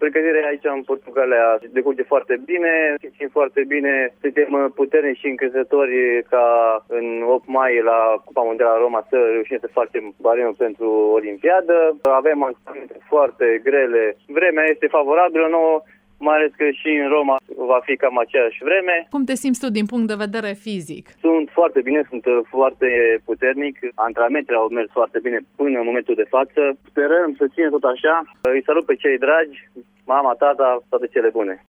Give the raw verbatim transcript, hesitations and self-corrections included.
Pregătirea aici în Portugalia decurge foarte bine, simțim foarte bine, suntem puternici și încrezători ca în opt mai la Cupa Mondială la Roma să reușim să facem barenul pentru Olimpiadă. Avem antrenamente foarte grele, vremea este favorabilă nouă, mai ales că și în Roma va fi cam aceeași vreme. Cum te simți tu din punct de vedere fizic? Sunt foarte bine, sunt foarte puternic. Antrenamentele au mers foarte bine până în momentul de față. Sperăm să ținem tot așa. Îi salut pe cei dragi, mama, tata, toate cele bune.